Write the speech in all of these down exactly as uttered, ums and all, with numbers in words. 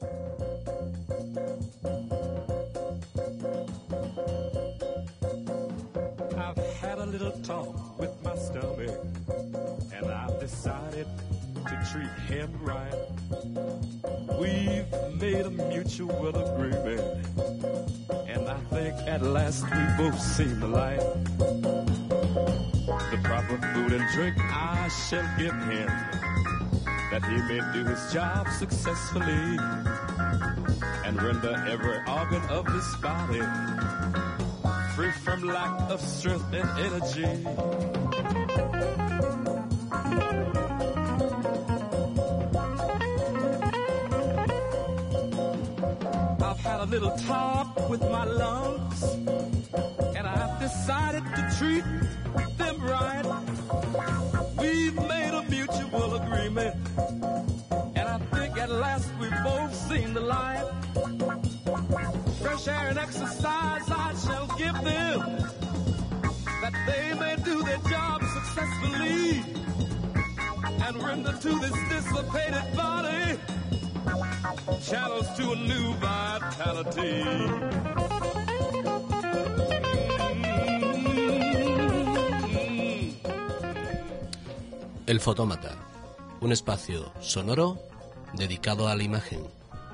I've had a little talk with my stomach, and I've decided to treat him right. We've made a mutual agreement, and I think at last we both seen the light. The proper food and drink I shall give him, that he may do his job successfully, and render every organ of his body free from lack of strength and energy. I've had a little talk with my lungs, and I've decided to treat them right. We've made a mutual agreement, and I think at last we've both seen the light. Fresh air and exercise I shall give them, that they may do their job successfully, and render to this dissipated body channels to a new vitality. El Fotómata, un espacio sonoro dedicado a la imagen.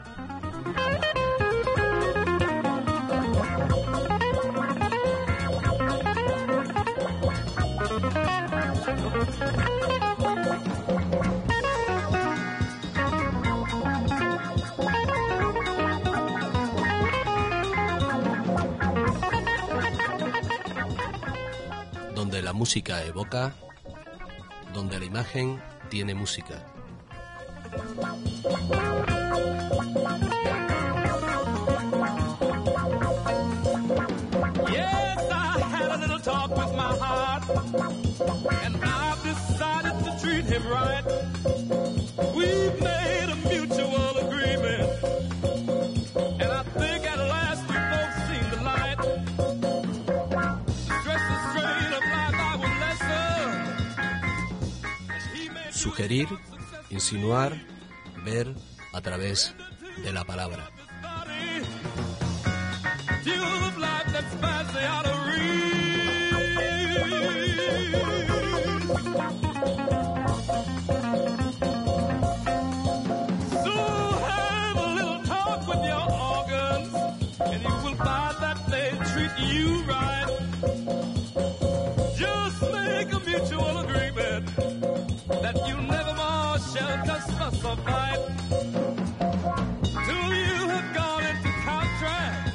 Donde la música evoca, donde la imagen tiene música. Yes, I had a little talk with my heart, and I've decided to treat him right. We've made a mutual agreement, and I think at last we've both seen the light. The stress and strain of life I will lessen. Sugerir, insinuar, ver a través de la palabra. You right. Just make a mutual agreement that you never more shall cuss or fight till you have gone into contract.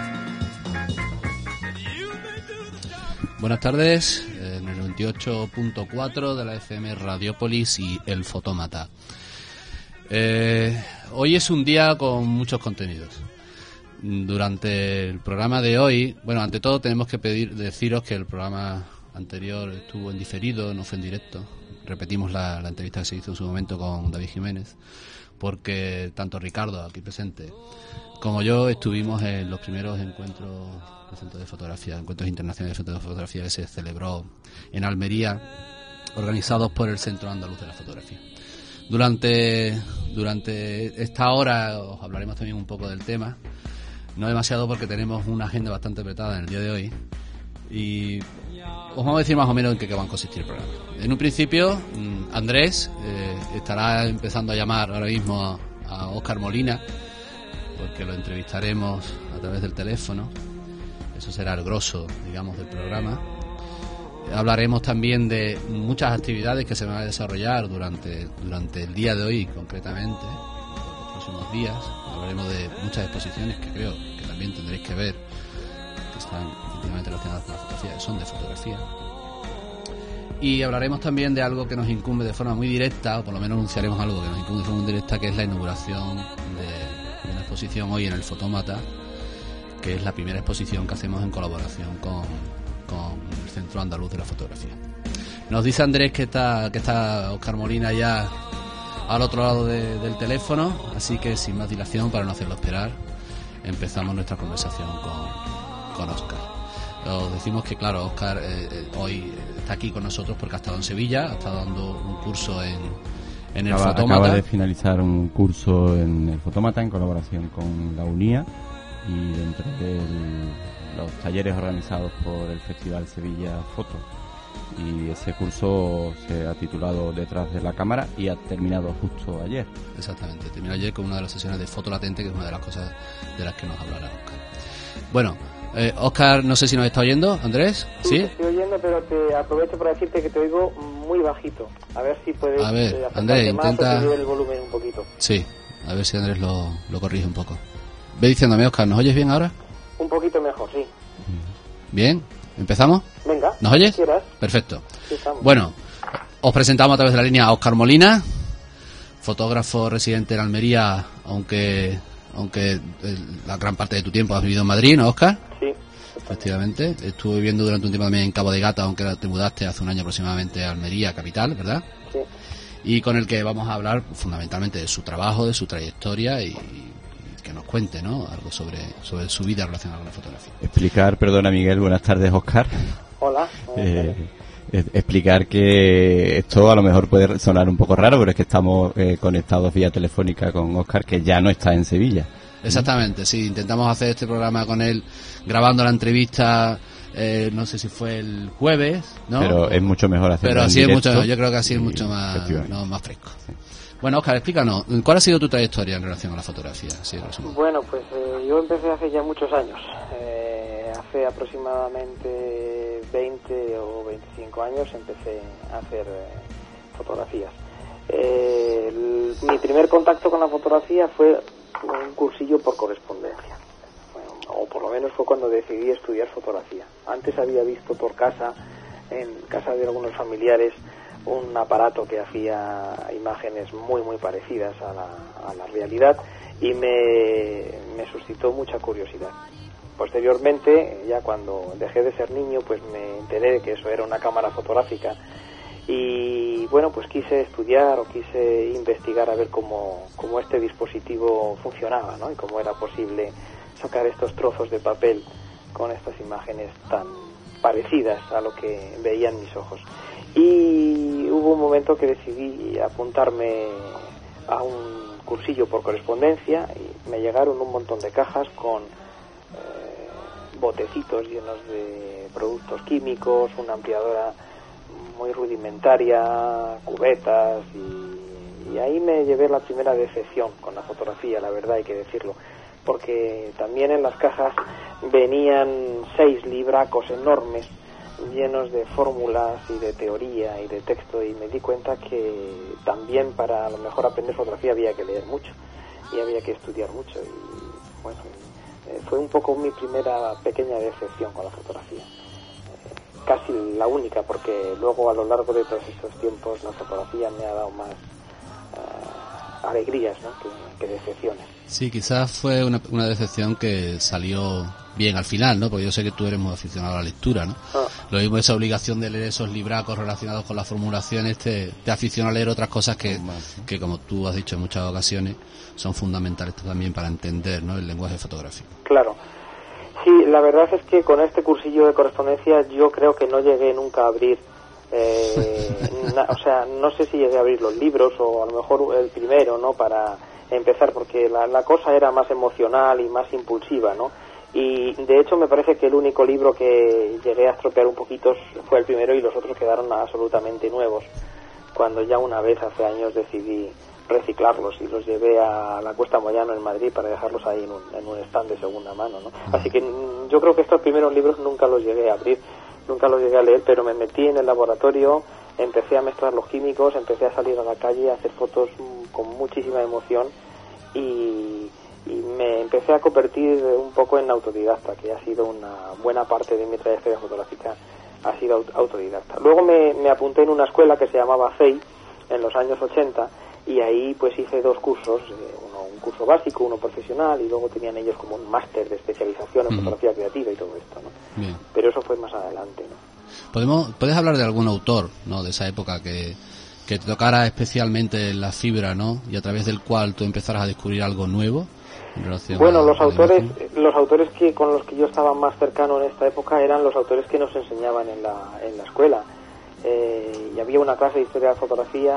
You may do the job. Buenas tardes, en el noventa y ocho punto cuatro de la F M Radiópolis y El Fotómata. Eh, hoy es un día con muchos contenidos. Durante el programa de hoy, bueno, ante todo tenemos que pedir, deciros que el programa anterior estuvo en diferido, no fue en directo. Repetimos la, la entrevista que se hizo en su momento con David Jiménez, porque tanto Ricardo, aquí presente, como yo estuvimos en los primeros encuentros de centro de fotografía, encuentros internacionales de centro de fotografía que se celebró en Almería, organizados por el Centro Andaluz de la Fotografía. Durante, durante esta hora os hablaremos también un poco del tema. No demasiado porque tenemos una agenda bastante apretada en el día de hoy y os vamos a decir más o menos en qué va a consistir el programa. En un principio, Andrés eh, estará empezando a llamar ahora mismo a, a Óscar Molina, porque lo entrevistaremos a través del teléfono. Eso será el grosso, digamos, del programa. Hablaremos también de muchas actividades que se van a desarrollar durante, durante el día de hoy, concretamente, los próximos días. Hablaremos de muchas exposiciones que creo que también tendréis que ver, que están efectivamente relacionadas con la fotografía, que son de fotografía. Y hablaremos también de algo que nos incumbe de forma muy directa, o por lo menos anunciaremos algo que nos incumbe de forma muy directa, que es la inauguración de, de una exposición hoy en el Fotómata, que es la primera exposición que hacemos en colaboración con, con el Centro Andaluz de la Fotografía. Nos dice Andrés que está, que está Óscar Molina ya al otro lado de, del teléfono, así que sin más dilación, para no hacerlo esperar, empezamos nuestra conversación con, con Óscar. Os decimos que, claro, Óscar eh, hoy está aquí con nosotros porque ha estado en Sevilla, ha estado dando un curso en, en el acaba, Fotómata. Acaba de finalizar un curso en el Fotómata en colaboración con la UNIA y dentro de los talleres organizados por el Festival Sevilla Foto. Y ese curso se ha titulado Detrás de la cámara y ha terminado justo ayer. Exactamente, terminó ayer con una de las sesiones de foto latente, que es una de las cosas de las que nos hablará Óscar. Bueno, eh, Óscar, no sé si nos está oyendo, Andrés. Sí, ¿Sí? te estoy oyendo, pero te aprovecho para decirte que te oigo muy bajito. A ver si puedes A ver, eh, Andrés, más intenta- o subir el volumen un poquito. Sí, a ver si Andrés lo, lo corrige un poco. Ve diciéndome, Óscar, ¿nos oyes bien ahora? Un poquito mejor, sí. Bien, ¿empezamos? Venga, ¿Nos oyes? si quieras. Perfecto. Sí, estamos. Bueno, os presentamos a través de la línea a Óscar Molina, fotógrafo residente en Almería, aunque aunque eh, la gran parte de tu tiempo has vivido en Madrid, ¿no, Óscar? Sí. Efectivamente. Estuve viviendo durante un tiempo también en Cabo de Gata, aunque te mudaste hace un año aproximadamente a Almería, capital, ¿verdad? Sí. Y con el que vamos a hablar fundamentalmente de su trabajo, de su trayectoria y, y que nos cuente, ¿no?, algo sobre, sobre su vida relacionada con la fotografía. Explicar, perdona Miguel, buenas tardes Óscar. Hola. Eh, eh, explicar que esto a lo mejor puede sonar un poco raro, pero es que estamos eh, conectados vía telefónica con Óscar, que ya no está en Sevilla. Exactamente, sí, intentamos hacer este programa con él grabando la entrevista, eh, no sé si fue el jueves, ¿no? Pero es mucho mejor hacerlo Pero en así es directo. mucho, yo creo que así es Y, mucho más, efectivamente. no, más fresco. Sí. Bueno, Óscar, explícanos, ¿cuál ha sido tu trayectoria en relación a la fotografía? Sí, resumen. Bueno, pues eh, yo empecé hace ya muchos años. Eh, hace aproximadamente veinte o veinticinco años empecé a hacer eh, fotografías. Eh, el- mi primer contacto con la fotografía fue un cursillo por correspondencia. Bueno, o por lo menos fue cuando decidí estudiar fotografía. Antes había visto por casa, en casa de algunos familiares, un aparato que hacía imágenes muy muy parecidas a la, a la realidad y me, me suscitó mucha curiosidad. Posteriormente, ya cuando dejé de ser niño, pues me enteré de que eso era una cámara fotográfica y bueno, pues quise estudiar o quise investigar a ver cómo, cómo este dispositivo funcionaba, ¿no? Y cómo era posible sacar estos trozos de papel con estas imágenes tan parecidas a lo que veían mis ojos. Y hubo un momento que decidí apuntarme a un cursillo por correspondencia y me llegaron un montón de cajas con eh, botecitos llenos de productos químicos, una ampliadora muy rudimentaria, cubetas y, y ahí me llevé la primera decepción con la fotografía, la verdad hay que decirlo, porque también en las cajas venían seis libracos enormes llenos de fórmulas y de teoría y de texto y me di cuenta que también para a lo mejor aprender fotografía había que leer mucho y había que estudiar mucho y bueno, eh, fue un poco mi primera pequeña decepción con la fotografía, eh, casi la única, porque luego a lo largo de todos estos tiempos la fotografía me ha dado más uh, alegrías, ¿no?, que, que decepciones. Sí, quizás fue una, una decepción que salió bien al final, ¿no? Porque yo sé que tú eres muy aficionado a la lectura, ¿no? Ah. Lo mismo, esa obligación de leer esos libracos relacionados con las formulaciones te, te aficiona a leer otras cosas que, que, como tú has dicho en muchas ocasiones, son fundamentales también para entender, ¿no?, el lenguaje fotográfico. Claro. Sí, la verdad es que con este cursillo de correspondencia yo creo que no llegué nunca a abrir, eh, na, o sea, no sé si llegué a abrir los libros o a lo mejor el primero, ¿no?, para empezar, porque la, la cosa era más emocional y más impulsiva, ¿no? Y de hecho me parece que el único libro que llegué a estropear un poquito fue el primero y los otros quedaron absolutamente nuevos, cuando ya una vez hace años decidí reciclarlos y los llevé a la Cuesta Moyano en Madrid para dejarlos ahí en un, en un stand de segunda mano, ¿no? Así que mm, yo creo que estos primeros libros nunca los llegué a abrir, nunca los llegué a leer, pero me metí en el laboratorio, empecé a mezclar los químicos, empecé a salir a la calle a hacer fotos mm, con muchísima emoción y, y me empecé a convertir un poco en autodidacta, que ha sido una buena parte de mi trayectoria fotográfica, ha sido autodidacta. Luego me, me apunté en una escuela que se llamaba C E I en los años ochenta y ahí pues hice dos cursos, eh, uno un curso básico, uno profesional y luego tenían ellos como un máster de especialización en uh-huh. fotografía creativa y todo esto, ¿no? Bien. Pero eso fue más adelante, ¿no? ¿Podemos, ¿Puedes hablar de algún autor, ¿no?, de esa época que, que te tocara especialmente la fibra, ¿no?, y a través del cual tú empezaras a descubrir algo nuevo en relación bueno, a, los a autores los autores que con los que yo estaba más cercano en esta época eran los autores que nos enseñaban en la, en la escuela. Eh, y había una clase de historia de fotografía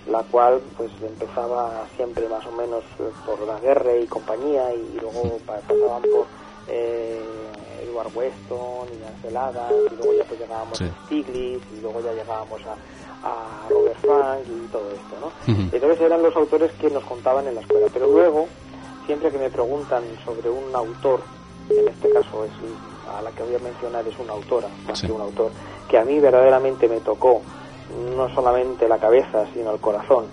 la cual pues empezaba siempre más o menos por la Guerra y compañía, y luego pasaban por eh, Edward Weston y Ansel Adams, y luego ya pues llegábamos sí. a Stiglitz, y luego ya llegábamos a, a Robert Frank y todo esto, ¿no? Uh-huh. Entonces eran los autores que nos contaban en la escuela, pero luego siempre que me preguntan sobre un autor, en este caso es a la que voy a mencionar es una autora, más sí. que un autor, que a mí verdaderamente me tocó no solamente la cabeza, sino el corazón,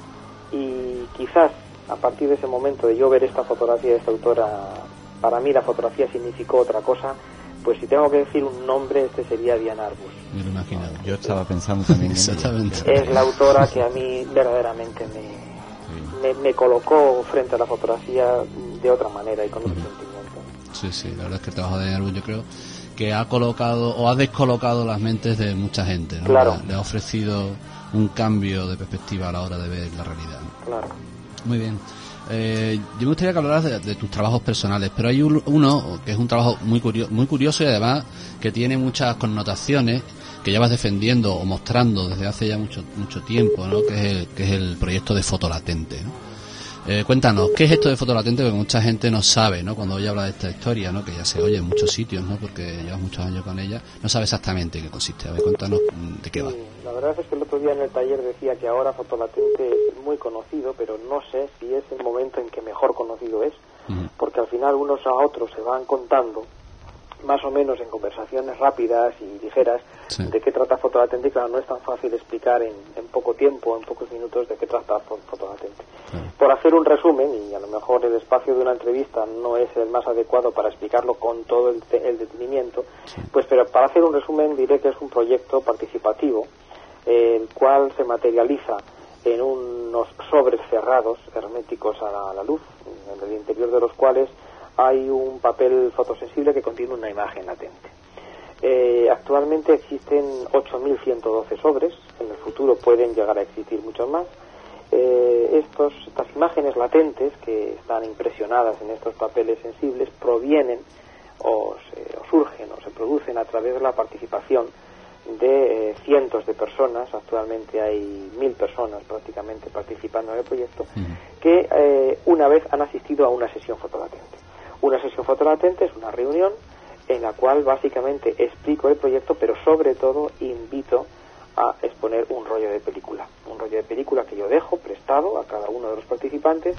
y quizás a partir de ese momento de yo ver esta fotografía de esta autora, para mí la fotografía significó otra cosa, pues si tengo que decir un nombre, este sería Diane Arbus. Me lo imagino, yo estaba pensando también exactamente. en ella. Es la autora que a mí verdaderamente me, sí. me, me colocó frente a la fotografía de otra manera y con otro uh-huh. sentimiento. Sí, sí, la verdad es que el trabajo de Diane Arbus yo creo que ha colocado o ha descolocado las mentes de mucha gente, ¿no? Claro. Le, le ha ofrecido un cambio de perspectiva a la hora de ver la realidad, ¿no? Claro. Muy bien. Eh, yo me gustaría que hablaras de, de tus trabajos personales, pero hay un, uno que es un trabajo muy curioso, muy curioso y además que tiene muchas connotaciones que llevas defendiendo o mostrando desde hace ya mucho mucho tiempo, ¿no? Que es el, que es el proyecto de fotolatente, ¿no? Eh, cuéntanos, ¿qué es esto de fotolatente? Porque mucha gente no sabe, ¿no? Cuando ella habla de esta historia, ¿no? Que ya se oye en muchos sitios, ¿no? Porque llevas muchos años con ella, no sabe exactamente qué consiste. A ver, cuéntanos de qué va. Sí, la verdad es que el otro día en el taller decía que ahora fotolatente es muy conocido, pero no sé si es el momento en que mejor conocido es, uh-huh. porque al final unos a otros se van contando, más o menos en conversaciones rápidas y ligeras, sí. de qué trata fotolatente, y claro, no es tan fácil explicar en, en poco tiempo, en pocos minutos, de qué trata fotolatente. Sí. Por hacer un resumen, y a lo mejor el espacio de una entrevista no es el más adecuado para explicarlo con todo el, el detenimiento, sí. pues pero para hacer un resumen diré que es un proyecto participativo, eh, el cual se materializa en unos sobres cerrados, herméticos a la, a la luz, en el interior de los cuales hay un papel fotosensible que contiene una imagen latente. Eh, actualmente existen ocho mil ciento doce sobres, en el futuro pueden llegar a existir muchos más. Eh, estos, estas imágenes latentes que están impresionadas en estos papeles sensibles provienen o, se, o surgen o se producen a través de la participación de eh, cientos de personas. Actualmente hay mil personas prácticamente participando en el proyecto, uh-huh. que eh, una vez han asistido a una sesión fotolatente. Una sesión fotolatente es una reunión en la cual básicamente explico el proyecto, pero sobre todo invito a exponer un rollo de película. Un rollo de película que yo dejo prestado a cada uno de los participantes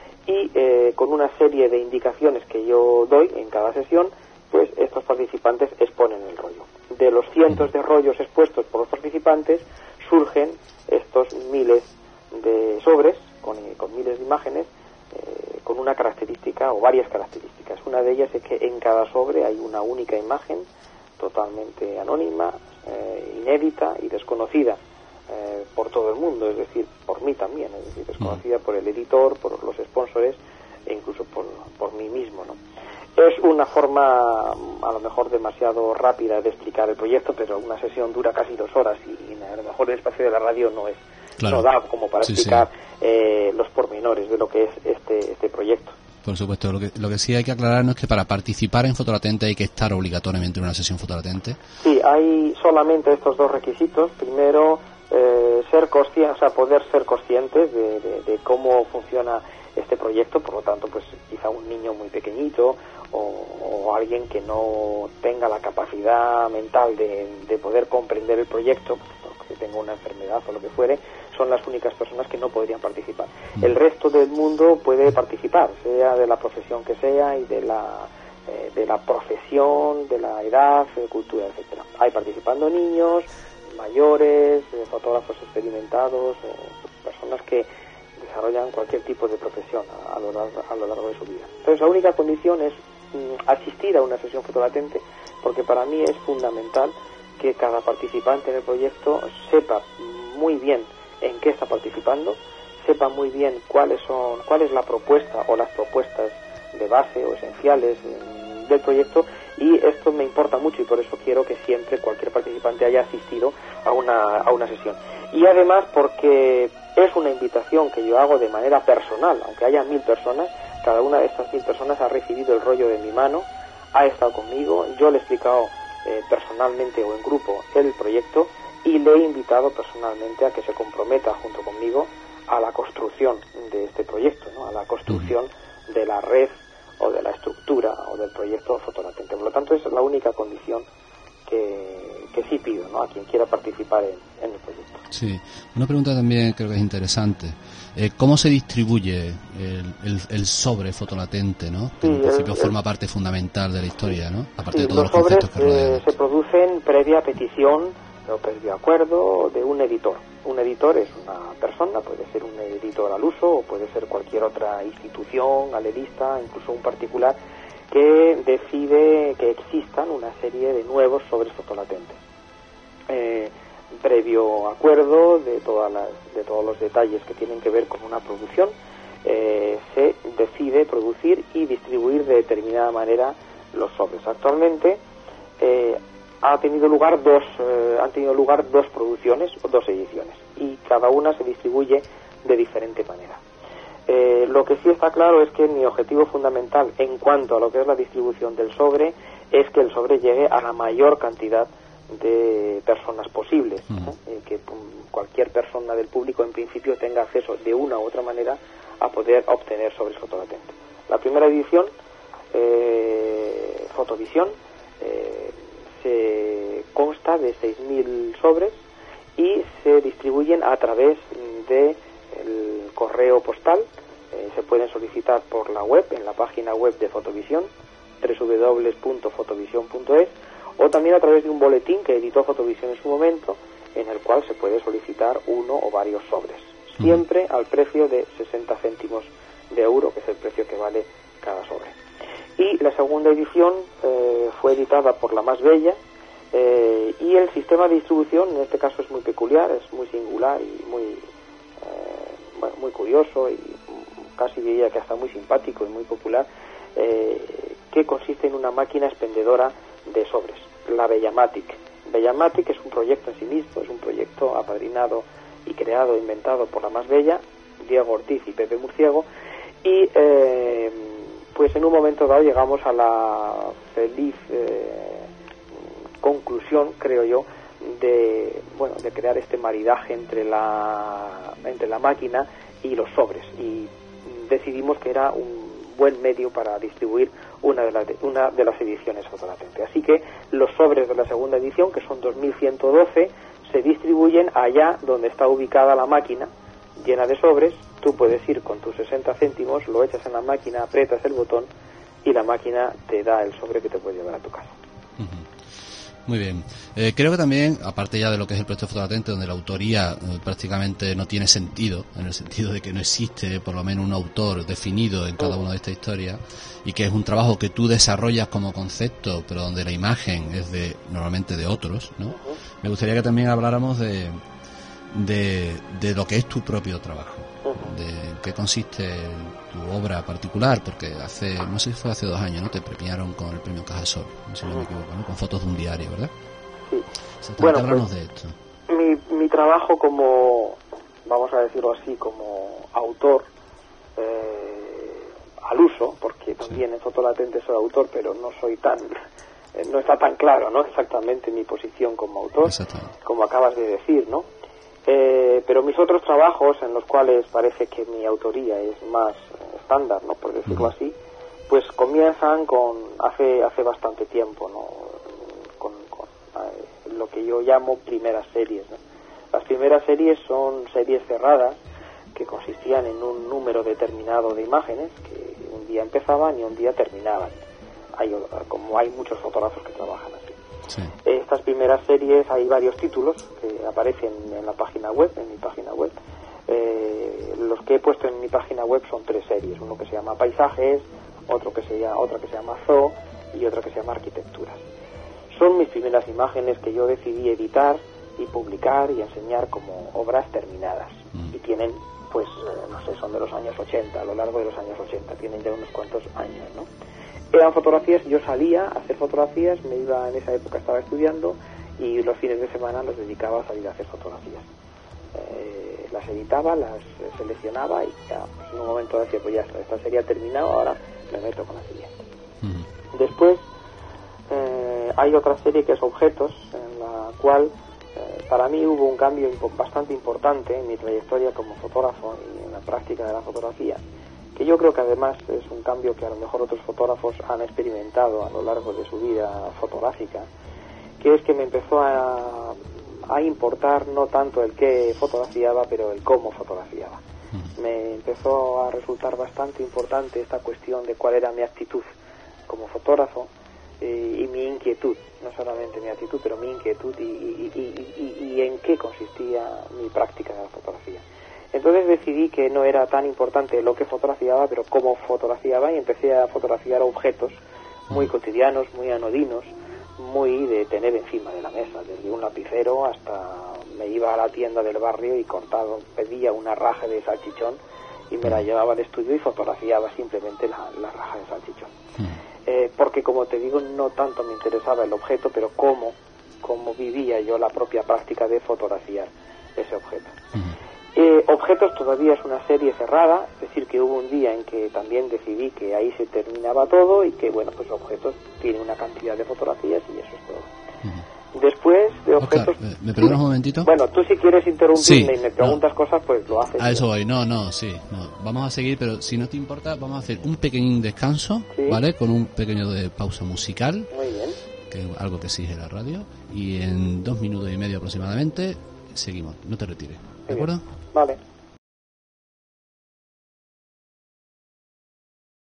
y eh, con una serie de indicaciones que yo doy en cada sesión, pues estos participantes exponen el rollo. De los cientos de rollos expuestos por los participantes surgen estos miles de sobres con, con miles de imágenes, Eh, con una característica o varias características. Una de ellas es que en cada sobre hay una única imagen totalmente anónima, eh, inédita y desconocida eh, por todo el mundo, es decir, por mí también, es decir, desconocida por el editor, por los sponsors e incluso por, por mí mismo, ¿no? Es una forma a lo mejor demasiado rápida de explicar el proyecto, pero una sesión dura casi dos horas y, y a lo mejor el espacio de la radio no es Claro. no da como para sí, explicar sí. Eh, los pormenores de lo que es este este proyecto. Por supuesto, lo que, lo que sí hay que aclararnos es que para participar en fotolatente hay que estar obligatoriamente en una sesión fotolatente. Sí, hay solamente estos dos requisitos. Primero, eh, ser conscientes, o sea, poder ser conscientes de, de, de cómo funciona este proyecto, por lo tanto, pues quizá un niño muy pequeñito o, o alguien que no tenga la capacidad mental de, de poder comprender el proyecto, que tenga una enfermedad o lo que fuere, son las únicas personas que no podrían participar. El resto del mundo puede participar, sea de la profesión que sea y de la eh, de la profesión, de la edad, de cultura, etcétera. Hay participando niños, mayores, eh, fotógrafos experimentados, eh, personas que desarrollan cualquier tipo de profesión a, a, lo largo, a lo largo de su vida. Entonces la única condición es mm, asistir a una sesión fotolatente, porque para mí es fundamental que cada participante en el proyecto sepa muy bien en qué está participando, sepa muy bien cuáles son, cuál es la propuesta o las propuestas de base o esenciales eh, del proyecto, y esto me importa mucho y por eso quiero que siempre cualquier participante haya asistido a una, a una sesión. Y además porque es una invitación que yo hago de manera personal, aunque haya mil personas, cada una de estas mil personas ha recibido el rollo de mi mano, ha estado conmigo, yo le he explicado Eh, personalmente o en grupo el proyecto y le he invitado personalmente a que se comprometa junto conmigo a la construcción de este proyecto, ¿no? A la construcción uh-huh. de la red o de la estructura o del proyecto fotolatente. Por lo tanto, esa es la única condición que, que sí pido, ¿no? A quien quiera participar en, en el proyecto. Sí, una pregunta también creo que es interesante. Eh, ¿Cómo se distribuye el, el, el sobre fotolatente, ¿no? Que sí, en principio el, forma el, parte fundamental de la historia, ¿no? Aparte sí, de todos los, los conceptos sobres, que rodean. Eh, se producen previa petición o previo acuerdo de un editor. Un editor es una persona, puede ser un editor al uso o puede ser cualquier otra institución, galerista, incluso un particular, que decide que existan una serie de nuevos sobres fotolatentes. Eh, previo acuerdo de todas las, de todos los detalles que tienen que ver con una producción, eh, se decide producir y distribuir de determinada manera los sobres. Actualmente eh, ha tenido lugar dos, eh, han tenido lugar dos producciones o dos ediciones y cada una se distribuye de diferente manera. Eh, lo que sí está claro es que mi objetivo fundamental en cuanto a lo que es la distribución del sobre es que el sobre llegue a la mayor cantidad de personas posibles, ¿no? eh, que um, cualquier persona del público en principio tenga acceso de una u otra manera a poder obtener sobres fotolatentes. La primera edición, eh, Fotovisión, eh, se consta de seis mil sobres y se distribuyen a través de el correo postal. Eh, se pueden solicitar por la web, en la página web de Fotovisión, doble u doble u doble u punto fotovisión punto es, o también a través de un boletín que editó Fotovisión en su momento, en el cual se puede solicitar uno o varios sobres, siempre al precio de sesenta céntimos de euro, que es el precio que vale cada sobre. Y la segunda edición eh, fue editada por La Más Bella, eh, y el sistema de distribución en este caso es muy peculiar, es muy singular y muy, eh, bueno, muy curioso y casi diría que hasta muy simpático y muy popular, eh, que consiste en una máquina expendedora de sobres, la Bellamatic. Bellamatic es un proyecto en sí mismo, es un proyecto apadrinado y creado, inventado por La Más Bella, Diego Ortiz y Pepe Murciego, y eh, pues en un momento dado llegamos a la feliz eh, conclusión, creo yo, de bueno de crear este maridaje entre la entre la máquina y los sobres, y decidimos que era un buen medio para distribuir una de las una de las ediciones fotolatentes. Así que los sobres de la segunda edición, que son dos mil ciento doce, se distribuyen allá donde está ubicada la máquina llena de sobres. Tú puedes ir con tus sesenta céntimos, lo echas en la máquina, aprietas el botón y la máquina te da el sobre que te puedes llevar a tu casa. Muy bien. Eh, creo que también, aparte ya de lo que es el proyecto fotolatente, donde la autoría eh, prácticamente no tiene sentido, en el sentido de que no existe por lo menos un autor definido en cada una de estas historias, y que es un trabajo que tú desarrollas como concepto, pero donde la imagen es de normalmente de otros, ¿no? Me gustaría que también habláramos de, de, de lo que es tu propio trabajo, de qué consiste tu obra particular, porque hace, no sé si fue hace dos años, ¿no? Te premiaron con el premio Cajasol, si no me equivoco, ¿no? Con fotos de un diario, ¿verdad? Sí. Bueno, háblanos de esto. Mi, mi trabajo como, vamos a decirlo así, como autor eh, al uso, porque también sí. En fotolatente soy autor, pero no soy tan, eh, no está tan claro, ¿no? Exactamente mi posición como autor, como acabas de decir, ¿no? Eh, pero mis otros trabajos, en los cuales parece que mi autoría es más eh, estándar, ¿no? Por decirlo uh-huh. así, pues comienzan con hace hace bastante tiempo, ¿no? Con, con eh, lo que yo llamo primeras series, ¿no? Las primeras series son series cerradas que consistían en un número determinado de imágenes que un día empezaban y un día terminaban. Hay, como hay muchos fotógrafos que trabajan así. Sí. Estas primeras series, hay varios títulos que aparecen en la página web, en mi página web. Eh, los que he puesto en mi página web son tres series, uno que se llama Paisajes, otro que se llama, otra que se llama Zoo y otra que se llama Arquitecturas. Son mis primeras imágenes que yo decidí editar y publicar y enseñar como obras terminadas. Mm. Y tienen, pues, eh, no sé, son de los años ochenta, a lo largo de los años ochenta, tienen ya unos cuantos años, ¿no? Eran fotografías, yo salía a hacer fotografías, me iba, en esa época estaba estudiando y los fines de semana los dedicaba a salir a hacer fotografías. Eh, las editaba, las seleccionaba y ya, pues, en un momento decía, pues ya está, esta serie ha terminado, ahora me meto con la siguiente. Uh-huh. Después eh, hay otra serie que es Objetos, en la cual eh, para mí hubo un cambio impo- bastante importante en mi trayectoria como fotógrafo y en la práctica de la fotografía, que yo creo que además es un cambio que a lo mejor otros fotógrafos han experimentado a lo largo de su vida fotográfica, que es que me empezó a, a importar no tanto el qué fotografiaba, pero el cómo fotografiaba. Me empezó a resultar bastante importante esta cuestión de cuál era mi actitud como fotógrafo eh, y mi inquietud, no solamente mi actitud, pero mi inquietud y, y, y, y, y en qué consistía mi práctica de la fotografía. Entonces decidí que no era tan importante lo que fotografiaba, pero cómo fotografiaba, y empecé a fotografiar objetos muy cotidianos, muy anodinos, muy de tener encima de la mesa, desde un lapicero hasta me iba a la tienda del barrio y cortaba, pedía una raja de salchichón y me la llevaba al estudio y fotografiaba simplemente la, la raja de salchichón. Eh, porque, como te digo, no tanto me interesaba el objeto, pero cómo, cómo vivía yo la propia práctica de fotografiar ese objeto. Eh, objetos todavía es una serie cerrada, es decir, que hubo un día en que también decidí que ahí se terminaba todo y que, bueno, pues objetos tienen una cantidad de fotografías y eso es todo. Uh-huh. Después de objetos... Oscar, ¿me perdonas un momentito? Bueno, tú si quieres interrumpirme sí, y me preguntas no. cosas, pues lo haces. A eso voy, no, no, sí, no. Vamos a seguir, pero si no te importa, vamos a hacer un pequeño descanso, ¿sí? ¿Vale? Con un pequeño de pausa musical. Muy bien. Que es algo que exige la radio. Y en dos minutos y medio aproximadamente seguimos, no te retires, ¿de acuerdo? Vale.